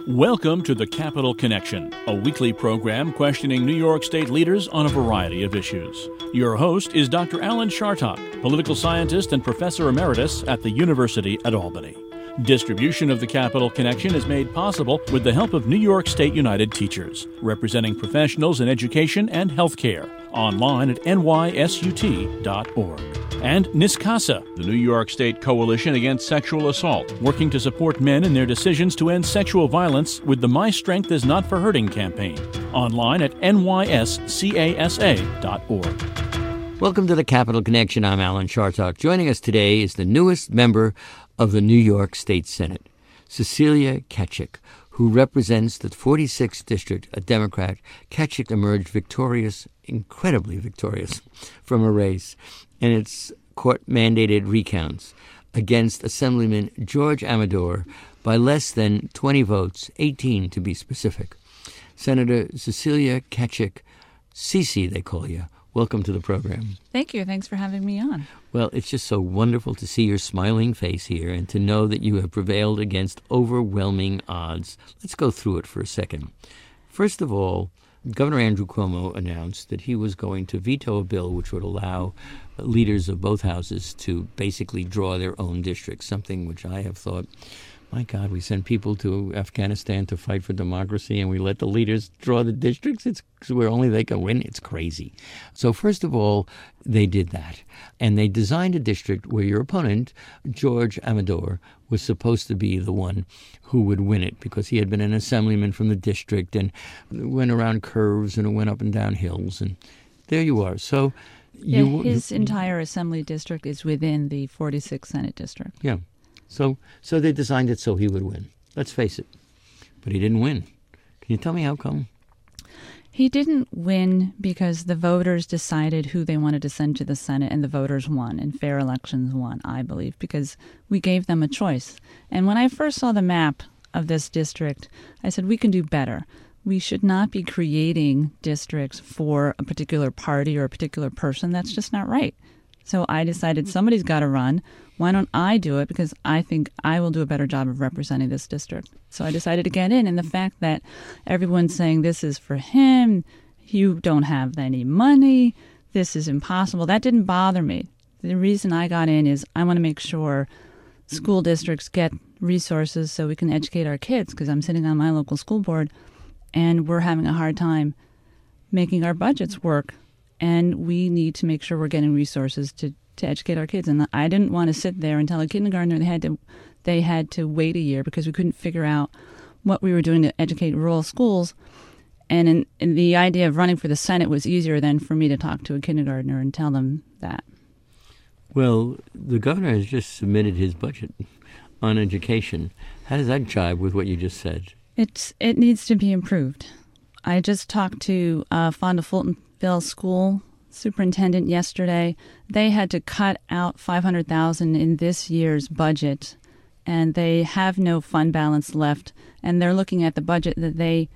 Welcome to The Capital Connection, a weekly program questioning New York State leaders on a variety of issues. Your host is Dr. Alan Chartock, political scientist and professor emeritus at the University at Albany. Distribution of The Capital Connection is made possible with the help of New York State United Teachers, representing professionals in education and healthcare, online at nysut.org. And NYSCASA, the New York State Coalition Against Sexual Assault, working to support men in their decisions to end sexual violence with the My Strength Is Not for Hurting campaign, online at nyscasa.org. Welcome to the Capital Connection. I'm Alan Chartock. Joining us today is the newest member of the New York State Senate, Cecilia Ketchik, who represents the 46th District, a Democrat. Ketchik emerged victorious, incredibly victorious, from a race and its court-mandated recounts against Assemblyman George Amador by less than 20 votes, 18 to be specific. Senator Cecilia Ketchik, Cece they call you, welcome to the program. Thank you. Thanks for having me on. Well, it's just so wonderful to see your smiling face here and to know that you have prevailed against overwhelming odds. Let's go through it for a second. First of all, Governor Andrew Cuomo announced that he was going to veto a bill which would allow leaders of both houses to basically draw their own districts, something which I have thought, my God, we send people to Afghanistan to fight for democracy and we let the leaders draw the districts? It's where only they can win. It's crazy. So first of all, they did that. And they designed a district where your opponent, George Amador, was supposed to be the one who would win it because he had been an assemblyman from the district and went around curves and it went up and down hills. And there you are. So his entire assembly district is within the 46th Senate district. Yeah. So they designed it so he would win. Let's face it. But he didn't win. Can you tell me how come? He didn't win because the voters decided who they wanted to send to the Senate, and the voters won, and fair elections won, I believe, because we gave them a choice. And when I first saw the map of this district, I said, we can do better. We should not be creating districts for a particular party or a particular person. That's just not right. So I decided somebody's got to run. Why don't I do it? Because I think I will do a better job of representing this district. So I decided to get in. And the fact that everyone's saying this is for him, you don't have any money, this is impossible, that didn't bother me. The reason I got in is I want to make sure school districts get resources so we can educate our kids, because I'm sitting on my local school board and we're having a hard time making our budgets work. And we need to make sure we're getting resources to educate our kids. And I didn't want to sit there and tell a kindergartner they had to wait a year because we couldn't figure out what we were doing to educate rural schools. And in the idea of running for the Senate was easier than for me to talk to a kindergartner and tell them that. Well, the governor has just submitted his budget on education. How does that jibe with what you just said? It needs to be improved. I just talked to Fonda Fultonville School superintendent yesterday. They had to cut out $500,000 in this year's budget, and they have no fund balance left. And they're looking at the budget that they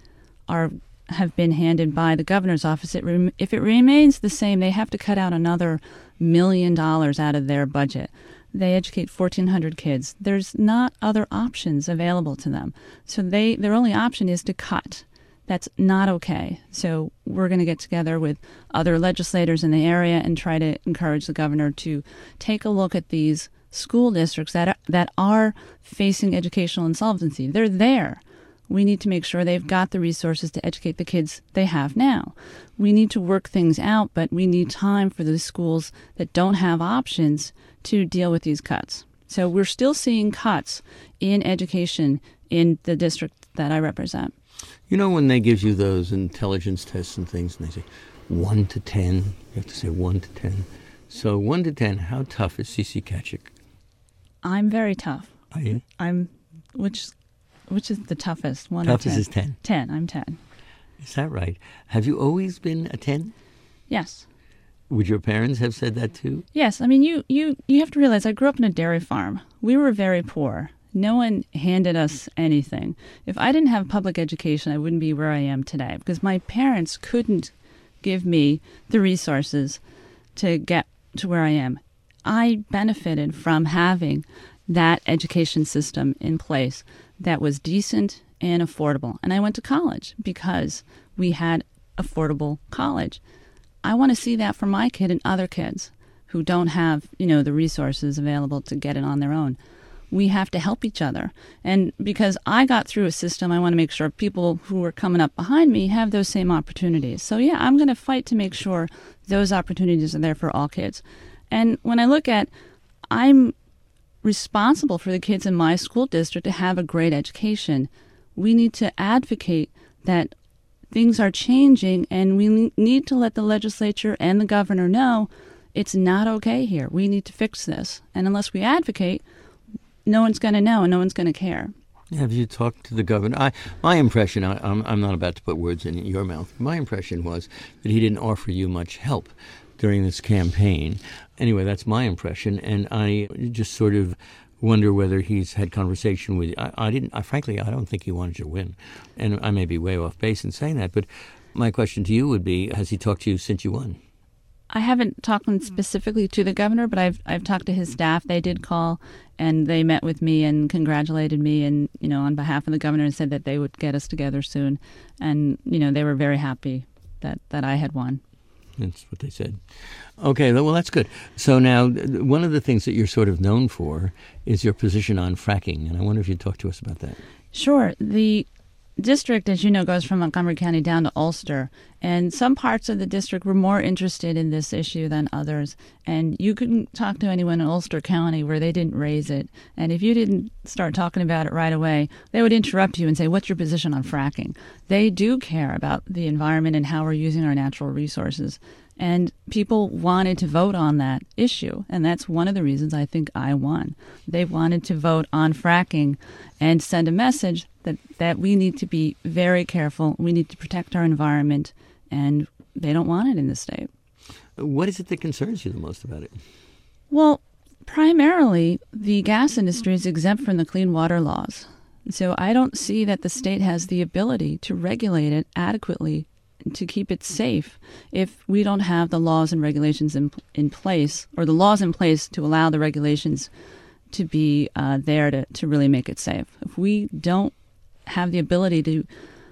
have been handed by the governor's office. If it remains the same, they have to cut out another $1 million out of their budget. They educate 1,400 kids. There's not other options available to them. So their only option is to cut. That's not okay. So we're going to get together with other legislators in the area and try to encourage the governor to take a look at these school districts that are facing educational insolvency. They're there. We need to make sure they've got the resources to educate the kids they have now. We need to work things out, but we need time for the schools that don't have options to deal with these cuts. So we're still seeing cuts in education in the district that I represent. You know, when they give you those intelligence tests and things, and they say 1 to 10, you have to say 1 to 10. So 1 to 10, how tough is Cece Ketchik? I'm very tough. Are you? Which is the toughest? 1 toughest or 10? Is 10. 10. I'm 10. Is that right? Have you always been a 10? Yes. Would your parents have said that too? Yes. I mean, you have to realize I grew up in a dairy farm. We were very poor. No one handed us anything. If I didn't have public education, I wouldn't be where I am today because my parents couldn't give me the resources to get to where I am. I benefited from having that education system in place that was decent and affordable. And I went to college because we had affordable college. I want to see that for my kid and other kids who don't have, the resources available to get it on their own. We have to help each other. And because I got through a system, I want to make sure people who are coming up behind me have those same opportunities. So yeah, I'm going to fight to make sure those opportunities are there for all kids. And when I look at, I'm responsible for the kids in my school district to have a great education. We need to advocate that things are changing, and we need to let the legislature and the governor know it's not okay here. We need to fix this. And unless we advocate, no one's going to know and no one's going to care. Have you talked to the governor? My impression, I'm not about to put words in your mouth. My impression was that he didn't offer you much help during this campaign. Anyway, that's my impression, and I just sort of wonder whether he's had conversation with you. Frankly, I don't think he wanted you to win, and I may be way off base in saying that, but my question to you would be, has he talked to you since you won? I haven't talked specifically to the governor, but I've talked to his staff. They did call, and they met with me and congratulated me, and on behalf of the governor, and said that they would get us together soon, and they were very happy that I had won. That's what they said. Okay, well, that's good. So now, one of the things that you're sort of known for is your position on fracking, and I wonder if you'd talk to us about that. Sure. The district, as you know, goes from Montgomery County down to Ulster, and some parts of the district were more interested in this issue than others. And you couldn't talk to anyone in Ulster County where they didn't raise it. And if you didn't start talking about it right away, they would interrupt you and say, "What's your position on fracking?" They do care about the environment and how we're using our natural resources. And people wanted to vote on that issue, and that's one of the reasons I think I won. They wanted to vote on fracking and send a message that we need to be very careful, we need to protect our environment, and they don't want it in the state. What is it that concerns you the most about it? Well, primarily, the gas industry is exempt from the clean water laws. So I don't see that the state has the ability to regulate it adequately to keep it safe if we don't have the laws and regulations in place, or the laws in place to allow the regulations to be there to really make it safe. If we don't have the ability to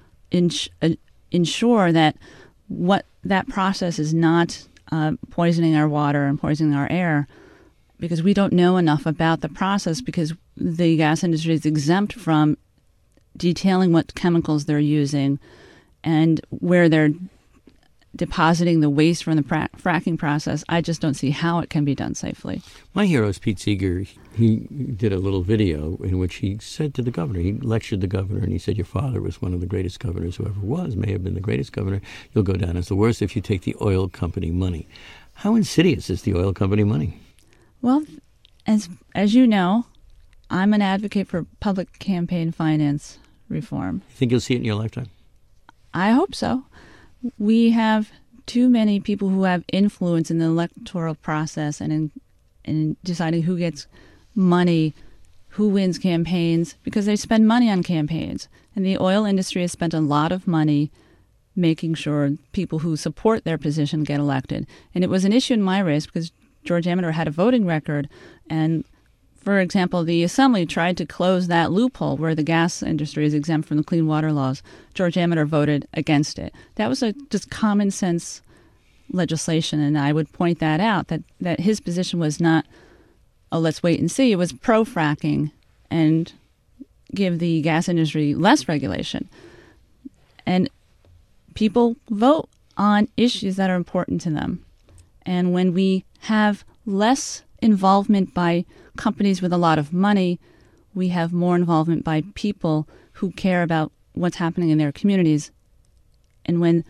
ensure that that process is not poisoning our water and poisoning our air, because we don't know enough about the process, because the gas industry is exempt from detailing what chemicals they're using and where they're depositing the waste from the fracking process. I just don't see how it can be done safely. My hero is Pete Seeger. He did a little video in which he said to the governor, he lectured the governor, and he said, "Your father was one of the greatest governors who ever was, may have been the greatest governor. You'll go down as the worst if you take the oil company money." How insidious is the oil company money? Well, as you know, I'm an advocate for public campaign finance reform. You think you'll see it in your lifetime? I hope so. We have too many people who have influence in the electoral process and in deciding who gets money, who wins campaigns, because they spend money on campaigns. And the oil industry has spent a lot of money making sure people who support their position get elected. And it was an issue in my race because George Amador had a voting record, and for example, the Assembly tried to close that loophole where the gas industry is exempt from the clean water laws. George Amador voted against it. That was just common sense legislation, and I would point that out, that his position was not, "Oh, let's wait and see." It was pro-fracking and give the gas industry less regulation. And people vote on issues that are important to them. And when we have less involvement by companies with a lot of money, we have more involvement by people who care about what's happening in their communities. And when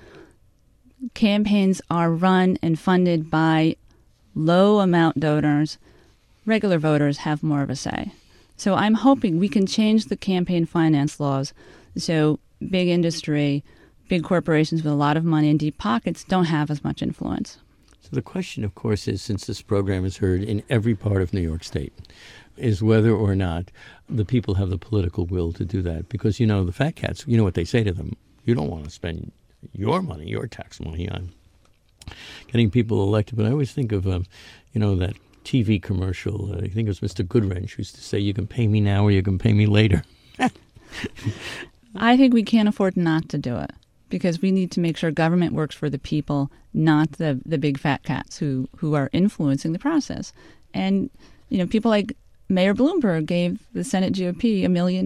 campaigns are run and funded by low-amount donors, regular voters have more of a say. So I'm hoping we can change the campaign finance laws so big industry, big corporations with a lot of money and deep pockets don't have as much influence. So the question, of course, is, since this program is heard in every part of New York State, is whether or not the people have the political will to do that. Because, the fat cats, you know what they say to them. You don't want to spend your money, your tax money, on getting people elected. But I always think of, that TV commercial. I think it was Mr. Goodwrench who used to say, "You can pay me now or you can pay me later." I think we can't afford not to do it because we need to make sure government works for the people, not the big fat cats who are influencing the process. And, people like Mayor Bloomberg gave the Senate GOP $1 million.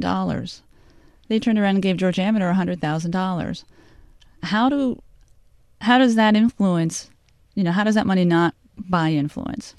They turned around and gave George Amador $100,000. How does that influence, how does that money not buy influence?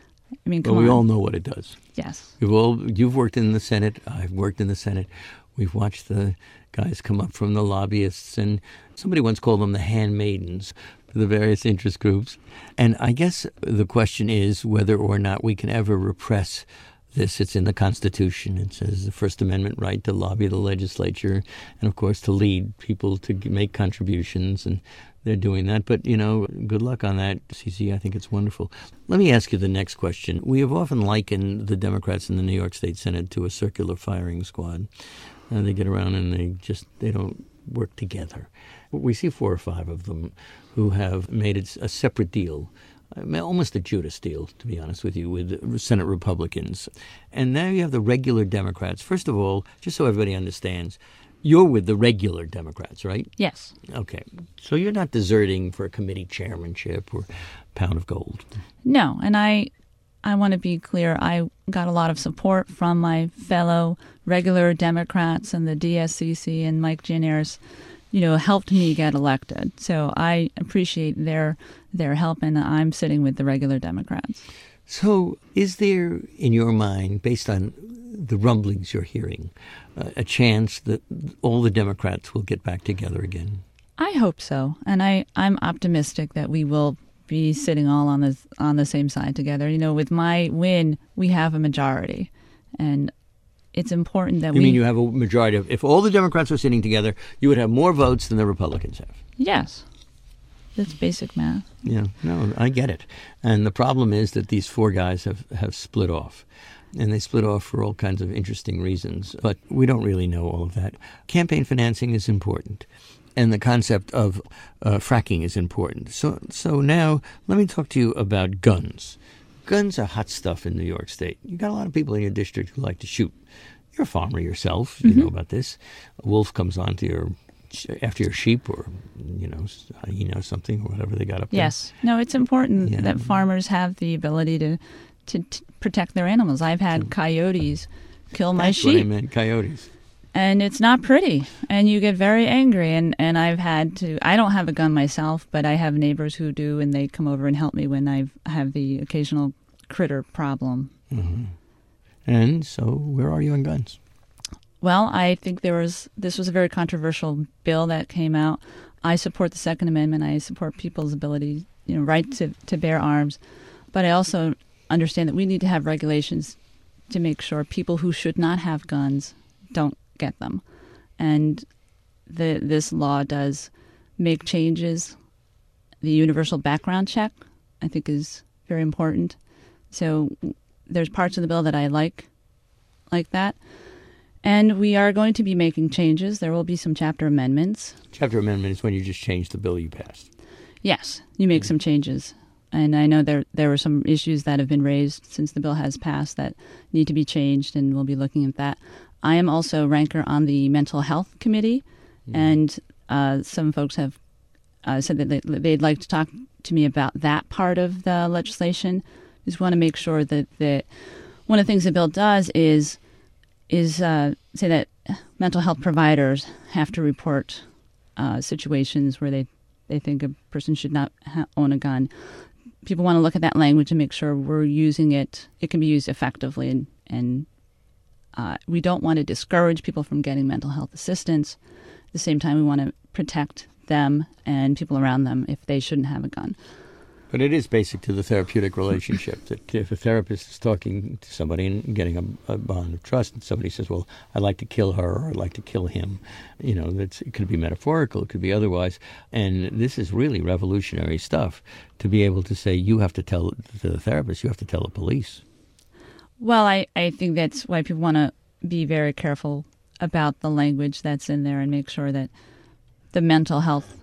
I mean, come on. We all know what it does. Yes. You've worked in the Senate. I've worked in the Senate. We've watched the guys come up from the lobbyists, and somebody once called them the handmaidens for the various interest groups. And I guess the question is whether or not we can ever repress this. It's in the Constitution. It says the First Amendment right to lobby the legislature and, of course, to lead people to make contributions, and they're doing that. But, good luck on that, CC. I think it's wonderful. Let me ask you the next question. We have often likened the Democrats in the New York State Senate to a circular firing squad. They get around and they don't work together. We see 4 or 5 of them who have made it a separate deal, almost a Judas deal, to be honest with you, with Senate Republicans. And now you have the regular Democrats. First of all, just so everybody understands, you're with the regular Democrats, right? Yes. Okay. So you're not deserting for a committee chairmanship or pound of gold. No, and I want to be clear. I got a lot of support from my fellow regular Democrats, and the DSCC and Mike Gianaris, helped me get elected. So I appreciate their help, and I'm sitting with the regular Democrats. So is there, in your mind, based on the rumblings you're hearing, a chance that all the Democrats will get back together again? I hope so, and I'm optimistic that we will be sitting all on the same side together. With my win, we have a majority, and it's important that You mean you have a majority if all the Democrats were sitting together, you would have more votes than the Republicans have? Yes. That's basic math. Yeah, no, I get it. And the problem is that these 4 guys have split off. And they split off for all kinds of interesting reasons. But we don't really know all of that. Campaign financing is important. And the concept of fracking is important. So now let me talk to you about guns. Guns are hot stuff in New York State. You've got a lot of people in your district who like to shoot. You're a farmer yourself. You know about this. A wolf comes on after your sheep, or something, or whatever they got up there. Yes. No, it's important that farmers have the ability to protect their animals. I've had coyotes kill my sheep. That's what I meant, coyotes. And it's not pretty, and you get very angry. And I've had to. I don't have a gun myself, but I have neighbors who do, and they come over and help me when I have the occasional critter problem. Mm-hmm. And so, where are you on guns? Well, I think this was a very controversial bill that came out. I support the Second Amendment. I support people's ability, right to bear arms. But I also understand that we need to have regulations to make sure people who should not have guns don't get them. And this law does make changes. The universal background check, I think, is very important. So there's parts of the bill that I like that. And we are going to be making changes. There will be some chapter amendments. Chapter amendment is when you just change the bill you passed. Yes, you make some changes. And I know there were some issues that have been raised since the bill has passed that need to be changed, and we'll be looking at that. I am also ranker on the Mental Health Committee, and some folks have said that they'd like to talk to me about that part of the legislation. Just want to make sure that one of the things the bill does is say that mental health providers have to report situations where they think a person should not own a gun. People want to look at that language and make sure we're using it. It can be used effectively, and we don't want to discourage people from getting mental health assistance. At the same time, we want to protect them and people around them if they shouldn't have a gun. But it is basic to the therapeutic relationship that if a therapist is talking to somebody and getting a bond of trust, and somebody says, well, I'd like to kill her or I'd like to kill him, it could be metaphorical, it could be otherwise. And this is really revolutionary stuff to be able to say, you have to tell the therapist, you have to tell the police. Well, I think that's why people want to be very careful about the language that's in there and make sure that the mental health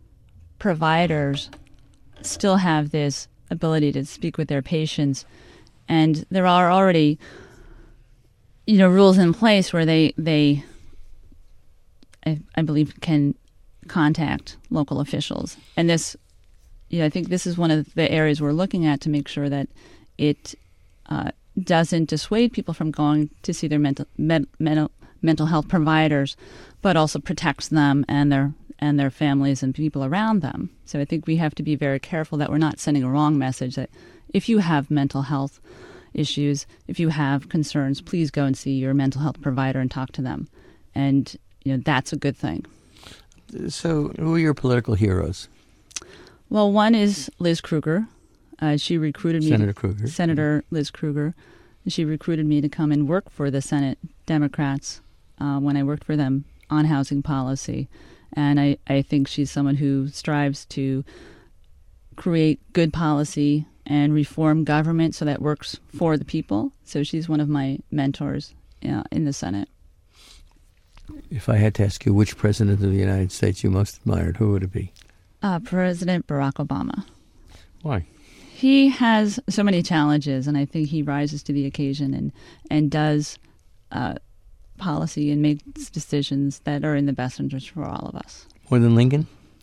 providers still have this ability to speak with their patients. And there are already, rules in place where they I believe, can contact local officials. And this, I think this is one of the areas we're looking at to make sure that it doesn't dissuade people from going to see their mental health providers, but also protects them and their families and people around them. So I think we have to be very careful that we're not sending a wrong message that if you have mental health issues, if you have concerns, please go and see your mental health provider and talk to them. And that's a good thing. So who are your political heroes? Well, one is Liz Krueger. She recruited me. Senator Krueger. Senator Liz Krueger. She recruited me to come and work for the Senate Democrats when I worked for them on housing policy. And I think she's someone who strives to create good policy and reform government so that works for the people. So she's one of my mentors in the Senate. If I had to ask you which president of the United States you most admired, who would it be? President Barack Obama. Why? He has so many challenges, and I think he rises to the occasion and does policy and makes decisions that are in the best interest for all of us. More than Lincoln?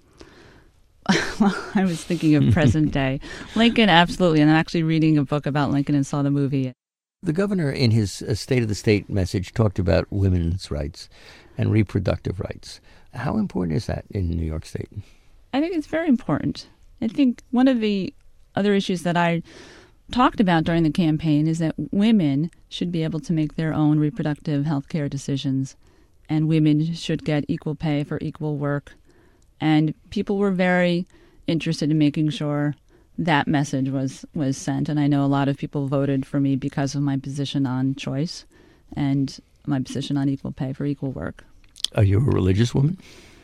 Well, I was thinking of present day. Lincoln, absolutely. And I'm actually reading a book about Lincoln and saw the movie. The governor, in his State of the State message, talked about women's rights and reproductive rights. How important is that in New York State? I think it's very important. I think one of the other issues that I talked about during the campaign is that women should be able to make their own reproductive health care decisions, and women should get equal pay for equal work. And people were very interested in making sure that message was sent. And I know a lot of people voted for me because of my position on choice and my position on equal pay for equal work. Are you a religious woman?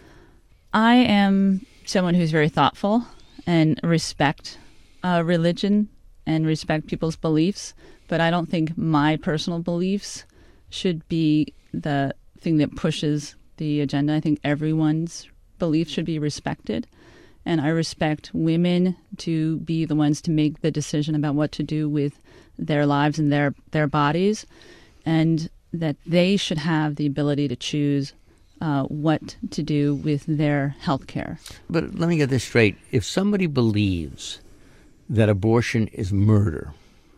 I am someone who's very thoughtful and respect religion and respect people's beliefs, but I don't think my personal beliefs should be the thing that pushes the agenda. I think everyone's beliefs should be respected, and I respect women to be the ones to make the decision about what to do with their lives and their bodies, and that they should have the ability to choose what to do with their health care. But let me get this straight. If somebody believes that abortion is murder,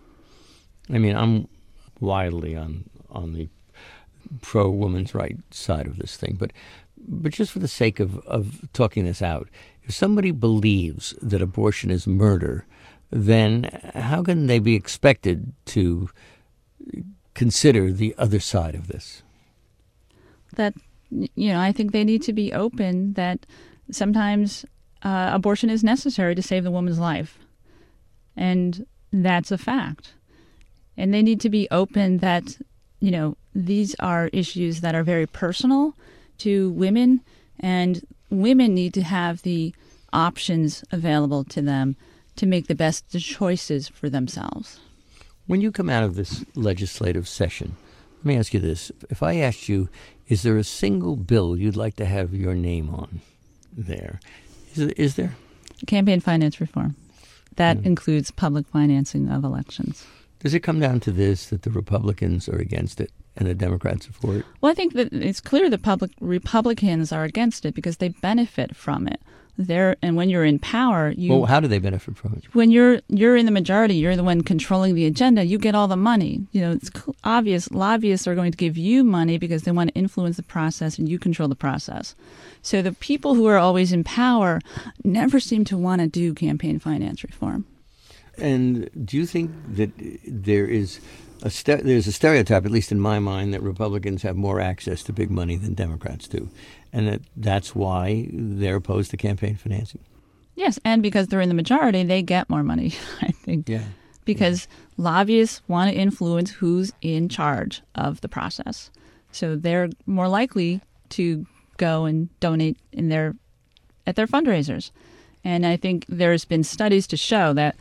I mean, I'm wildly on the pro-women's rights side of this thing, but just for the sake of talking this out, if somebody believes that abortion is murder, then how can they be expected to consider the other side of this? That, I think they need to be open that sometimes abortion is necessary to save the woman's life. And that's a fact. And they need to be open that, these are issues that are very personal to women, and women need to have the options available to them to make the best choices for themselves. When you come out of this legislative session, let me ask you this. If I asked you, is there a single bill you'd like to have your name on there? Is there? Campaign finance reform. That includes public financing of elections. Does it come down to this, that the Republicans are against it and the Democrats are for it? Well, I think that it's clear the Republicans are against it because they benefit from it. And when you're in power, Well, how do they benefit from it? When you're in the majority, you're the one controlling the agenda. You get all the money. It's obvious. Lobbyists are going to give you money because they want to influence the process, and you control the process. So the people who are always in power never seem to want to do campaign finance reform. And do you think that there's a stereotype, at least in my mind, that Republicans have more access to big money than Democrats do, and that's why they're opposed to campaign financing? Yes, and because they're in the majority, they get more money, I think. Yeah. Because lobbyists want to influence who's in charge of the process. So they're more likely to go and donate at their fundraisers. And I think there's been studies to show that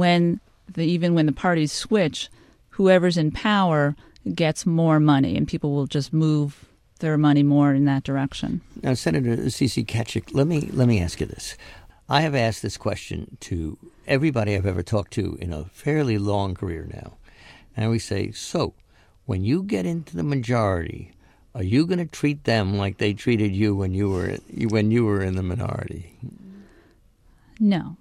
even when the parties switch, whoever's in power gets more money, and people will just move their money more in that direction. Now, Senator C.C. Kachik, let me ask you this. I have asked this question to everybody I've ever talked to in a fairly long career now. And we say, so when you get into the majority, Are you going to treat them like they treated you when you were in the minority? No.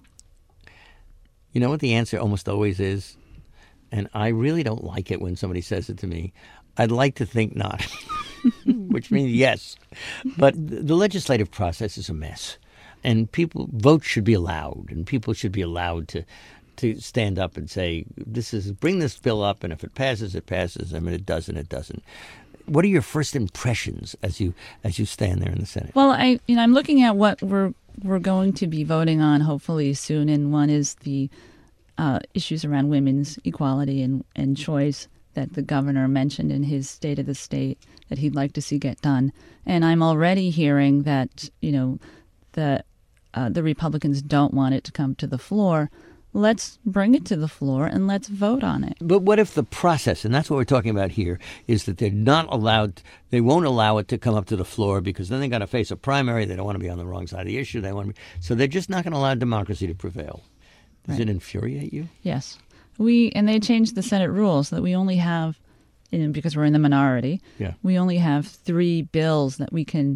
You know what the answer almost always is? And I really don't like it when somebody says it to me. I'd like to think not, which means yes. But the legislative process is a mess. And votes should be allowed, and people should be allowed to stand up and say, bring this bill up, and if it passes, it passes. I mean, it doesn't, it doesn't. What are your first impressions as you stand there in the Senate? Well, I'm looking at what we're going to be voting on hopefully soon, and one is the issues around women's equality and choice that the governor mentioned in his State of the State that he'd like to see get done. And I'm already hearing that the Republicans don't want it to come to the floor. Let's bring it to the floor and let's vote on it. But what if the process, and that's what we're talking about here, is that they won't allow it to come up to the floor because then they got to face a primary. They don't want to be on the wrong side of the issue. So they're just not going to allow democracy to prevail. Does it infuriate you? Yes. And they changed the Senate rules so that we only have, because we're in the minority, we only have 3 bills that we can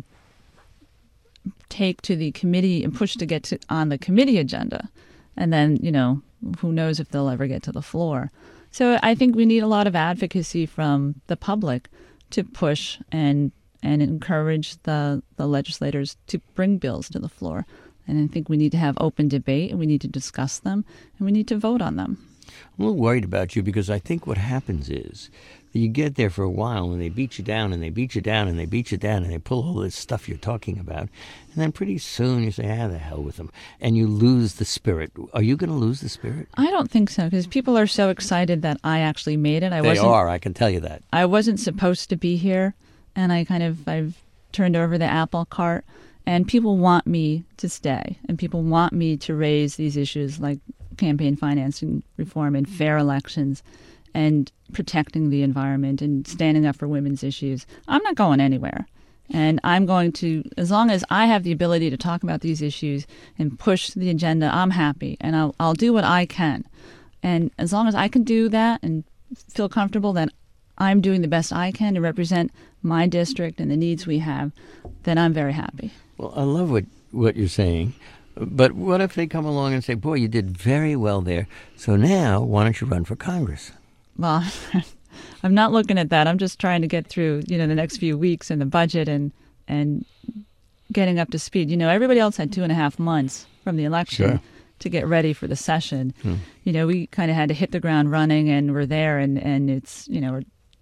take to the committee and push to get on the committee agenda. And then, who knows if they'll ever get to the floor. So I think we need a lot of advocacy from the public to push and encourage the legislators to bring bills to the floor. And I think we need to have open debate, and we need to discuss them, and we need to vote on them. I'm a little worried about you because I think what happens is that you get there for a while and they beat you down and they beat you down and they beat you down and they pull all this stuff you're talking about. And then pretty soon you say, the hell with them. And you lose the spirit. Are you going to lose the spirit? I don't think so, because people are so excited that I actually made it. I can tell you that. I wasn't supposed to be here, and I've turned over the apple cart. And people want me to stay, and people want me to raise these issues like campaign financing reform and fair elections and protecting the environment and standing up for women's issues. I'm not going anywhere. And I'm going to, as long as I have the ability to talk about these issues and push the agenda, I'm happy. And I'll do what I can. And as long as I can do that and feel comfortable that I'm doing the best I can to represent my district and the needs we have, then I'm very happy. Well, I love what you're saying. But what if they come along and say, boy, you did very well there, so now why don't you run for Congress? Well, I'm not looking at that. I'm just trying to get through, the next few weeks and the budget and getting up to speed. Everybody else had 2.5 months from the election to get ready for the session. We kind of had to hit the ground running, and we're there, and it's, we're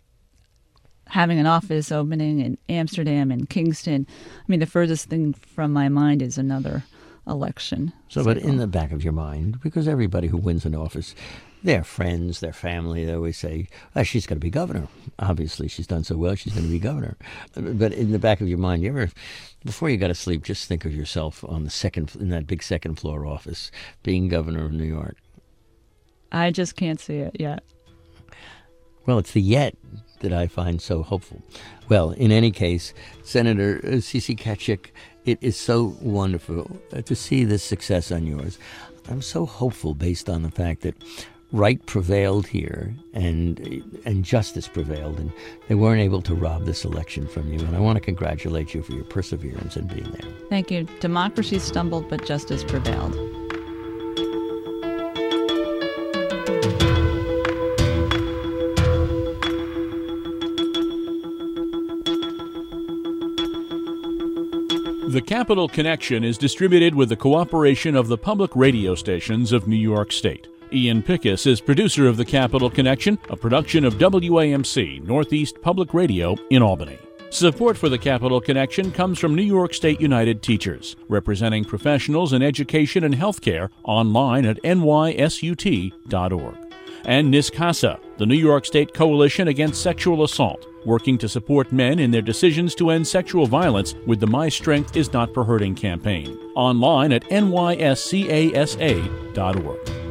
having an office opening in Amsterdam and Kingston. I mean, the furthest thing from my mind is another election. But in the back of your mind, because everybody who wins an office, their friends, their family, they always say, she's going to be governor. Obviously, she's done so well, she's going to be governor. But in the back of your mind, you ever, before you go to sleep, just think of yourself in that big second floor office, being governor of New York? I just can't see it yet. Well, it's the yet that I find so hopeful. Well, in any case, Senator Cece Tkachuk, it is so wonderful to see this success on yours. I'm so hopeful based on the fact that right prevailed here and justice prevailed, and they weren't able to rob this election from you. And I want to congratulate you for your perseverance in being there. Thank you. Democracy stumbled, but justice prevailed. The Capital Connection is distributed with the cooperation of the public radio stations of New York State. Ian Pickus is producer of The Capital Connection, a production of WAMC, Northeast Public Radio in Albany. Support for The Capital Connection comes from New York State United Teachers, representing professionals in education and healthcare online at nysut.org. And NISCASA, the New York State Coalition Against Sexual Assault, working to support men in their decisions to end sexual violence with the My Strength Is Not for Hurting campaign. Online at nyscasa.org.